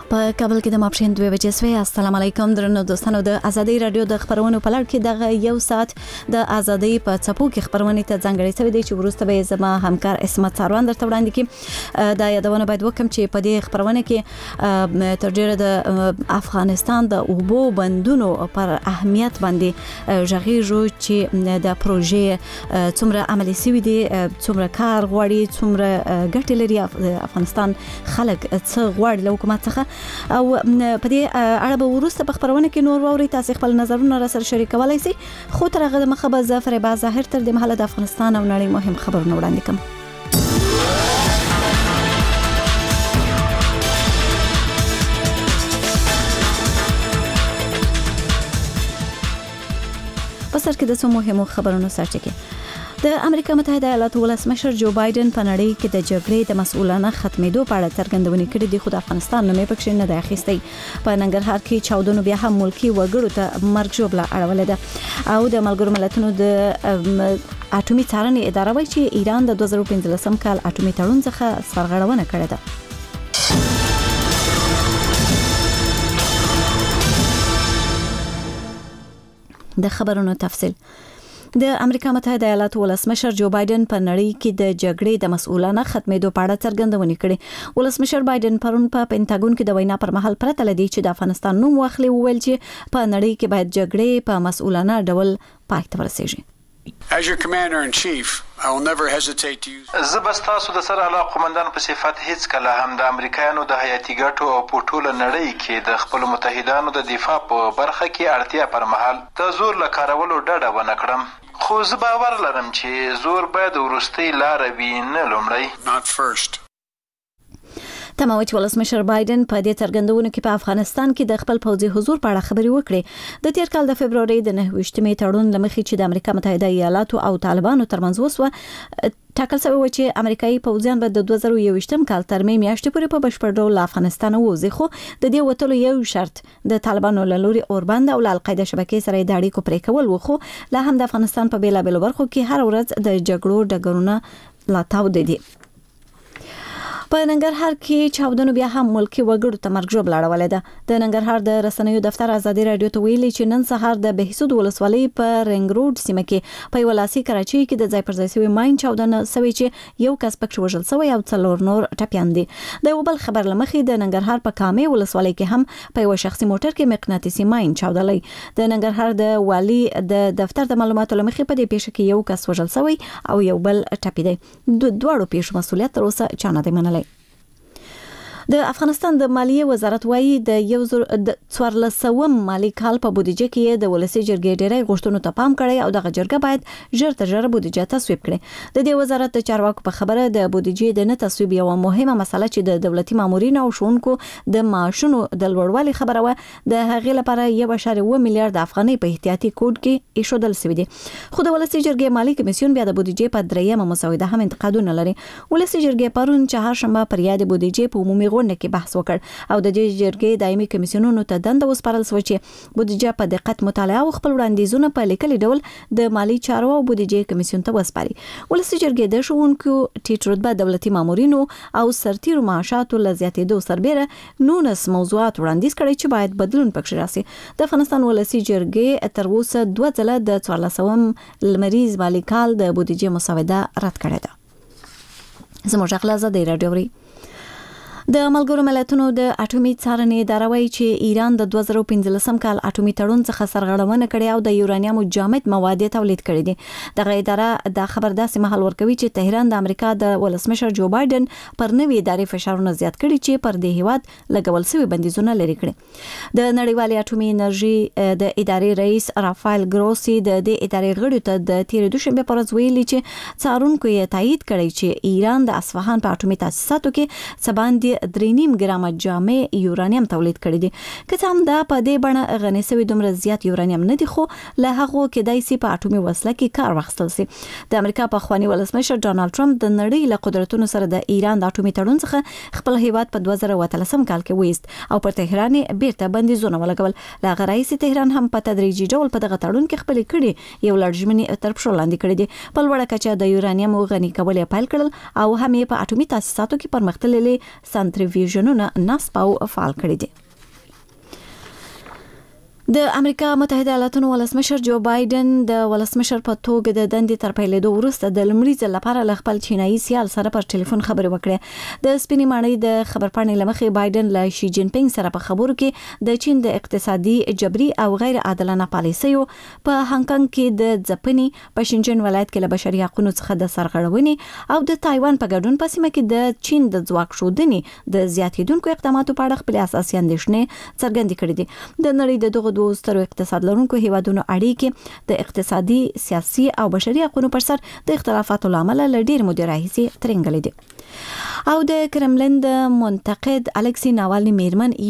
په کابل کې د ماپښین 2 بجې سوی. السلام علیکم درنو دوستانو. د ازادي رادیو د خبرونو په لړ کې دغه یو ساعت د ازادي په څپو کې خبرونه ته ځانګړي شوی دی چې وروسته به زما همکار اسمت ساروان درته وړاندې کړي. دا یادونه باید وکم چې په دې خبرونه کې تر ډیره د افغانستان د اوبو بندونو پر اهمیت باندې ژغېږو چې د پروژې څومره عملي شوی دی، څومره کار غواړي، څومره ګټه لري، افغانستان خلک څه غواړي له حکومت څخه، او په دې اړه به وروسته په خبرونه کې نور واوري. تاسو خپل نظرونه را سره شریکولای شئ، خو تر هغه د مخه به ظفر با ظاهر تر د محله د افغانستان او نړۍ مهم خبرونه وړاندې کوم. په سر کې د څو مهمو خبرونو سرچینه د امریکا متحده ایالاتو ولسمشر جو بایدن په نړۍ کې د جګړې د مسؤلانه ختمېدو په اړه څرګندونې کړې دي، خو د افغانستان نومې پکښې نه دی اخیستی. په ننګرهار کې چاودنو بیا هم ملکي وګړو ته مرګ ژوبله اړولې ده، او د ملګرو ملتونو د اټومي څارنې اداره وایي چې ایران د 2015 کال اټومي تړون څخه سرغړونه کړې ده. د خبرونو تفصیل. د امریکا متحده ایالاتو ولسمشر جو بایدن په نړۍ کې د جګړې د مسؤلانه ختمېدو په اړه څرګندونې کړې. ولسمشر بایدن پرون په پینټاګون کې د وینا پر مهال پرته لدی چې د افغانستان نوم واخلي، وویل چې په نړۍ کې باید جګړې په مسؤلانه ډول پای ته ورسیږي. As your commander in chief, I will never hesitate to use. زبستاسو د سر اعلی قومندان په صفت هیڅ کله هم د امریکایانو د حیاتي ګټو او په ټوله نړۍ کې د خپل متحدانو د دفاع په برخه کې اړتیا پر مهال د زور له کارولو ډډه ونه کړم، خو زه باور لرم چې زور باید وروستۍ لاره وي، نه لومړی. Not first. تمام چې ولسمشر بایدن په دې څرګندونو کې په افغانستان کې د خپل پوځي حضور په اړه خبرې وکړې. د تیر کال د فبرवरी د 29مې تړون لمخې چې د امریکا متحده ایالاتو او طالبانو ترمنځ وسوه، ټاکل شوی و چې امریکایي پوځیان به د 2021 کال تر مې میاشتې پورې په بشپړ ډول له افغانستان ووځي، خو د دې وټلو یو شرط د طالبانو له لوري اوربند او القاعده شبکې سره د اړیکو پرې کول و، خو لا هم د افغانستان په بیلابېلو برخو کې هر ورځ د جګړو ډګرونه لا تاوده دي. په ننګرهار کې چاودنو بیا هم ملکي وګړو ته مرګ ژوبله اړولې ده. د ننګرهار د رسنیو دفتر ازادي رادیو ته ویلي چې نن سهار د بهسود ولسوالۍ په رنګ روډ سیمه کې په ولاسي کراچۍ کې د ځای پر ځای شوی ماین چاودنه شوی چې یو کس پکې وژل شوی او 4 نور ټپیان دي. د یو بل خبر لمخې د ننګرهار په کامې ولسوالۍ کې هم په یو شخصي موټر کې مقناطیسي ماین چاودلی. د ننګرهار د والي د دفتر د معلوماتو لمخې په دې پیښه کې یو کس وژل شوی او یو بل ټپی دی. دواړو پیښو مسؤلیت تر اوسه چا نه دی منلی. د افغانستان د مالیې وزارت وایي د 1400 مالی کال په بودیجه کې د ولسی جرګې ډېرې غوښتنو ته پام کړی او دغه جرګه باید ژر تر ژره بودیجه تصویب کړي. د دې وزارت د چارواکو په خبره د بودیجې د نه تصویب یو مهمه مسله چې د دولتي مامورینو او شونکو د معاشونو د لوړوالي خبره و، د هغې لپاره 1.1 میلیارډ افغانۍ په احتیاطي کوډ کې ایښودل شوی دي. خو د ولسی جرګې مالی کمیسیون بیا د بودیجې په دریمه مسوده هم انتقادونه لري. ولسی جرګې پرون چهارشنبه پر یاد بودیجې په عمومي کې بحث وکړ او د دې جرګې دایمي کمیسیونونو ته دنده وسپارل شوه چې بودیجه په دقت مطالعه او خپل وړاندیزونه په لیکلي ډول د مالی چارو او بودیجې کمیسیون ته وسپاري. ولسی جرګې د ښوونکو ټیټ رتبه دولتي مامورینو او سرتیرو معاشاتو له زیاتېدو سربېره 19 موضوعات وړاندیز کړي چې باید بدلون پکې راسي. د افغانستان ولسی جرګې تر اوسه 2 ځله د 1400 لمریز مالی کال د بودیجې مسوده رد کړې ده. زموږ غلا زده رادیو د ملګرو ملتونو د اټومي څارنې اداره وایي چې ایران د 2015 کال اټومي تړون څخه سرغړونه کړې او د یورانیم جامد مواد تولید کړي دي. دغه اداره د خبر داسې مهال ورکوي چې تهران د امریکا د ولسمشر جو بایدن پر نوې ادارې فشارونه زیات کړي چې پر دې هیواد لګول شوی بندیزونه لري کړي. د نړیوالې اټومي انرژي د ادارې رئیس رافایل ګروسی د دې ادارې غړو ته د تیر دوشنبه پر ورځ ویلي چې څارونکو یې تایید کړی چې ایران د اصفهان په اټومي تاسیساتو کې سباندې 3.5 ګرام جامع یورانیم تولید کړی دي. که څه هم دا په دې بڼه غني شوی دومره زیات یورانیم نه دي، خو له هغه کې دای سي په اټومي وسله کې کار واخیستل سي. د امریکا په خواني ولسمشر ډونالد ټرمپ د نړۍ له قدرتونو سره د ایران د اټومي تړون څخه خپل هیواد په 2013 کال کې وېست او پر تهران بیرته بندیزونه ولګول. لا غرایسي تهران هم په تدریجي ډول په دغه تړون کې خپل کړي یو لړژمنې تر پښو لاندې کړي دي. په لوړه کچه د یورانیم غني کول پیل کړل او هم په اټومي تاسیساتو کې پرمختللي سنټریفیوژونونه نصب او فعال کړي دي. د امریکا متحده ایالاتونو ولسمشر جو بایدن د ولسمشر په توګه د دندې تر پیلېدو وروسته د لومړي ځل لپاره له خپل چینایي سیال سره پر ټلیفون خبرې وکړې. د سپینې ماڼۍ د خبرپاڼې لمخې بایدن له شي جین پینګ سره په خبرو کې د چین د اقتصادي جبري او غیر عادلانه پالیسیو په هانګ کانګ کې د ځپنې په شینجن ولایت کې له بشري حقوقو څخه د سرغړونې او د تایوان په ګډون په سیمه کې د چین د ځواک ښودنې د زیاتیدونکو اقداماتو په اړه خپل اساسي اندېښنې څرګندې کړې دي. د نړۍ د دغه دوه سترو اقتصاد لرونکو هیوادونو اړیکې د اقتصادي، سیاسي او بشري حقوقو پر سر د اختلافاتو لامل له ډېر مودې راهیسې ترنګلې دي. او د کرملین د منتقد الکسی ناوالني میرمن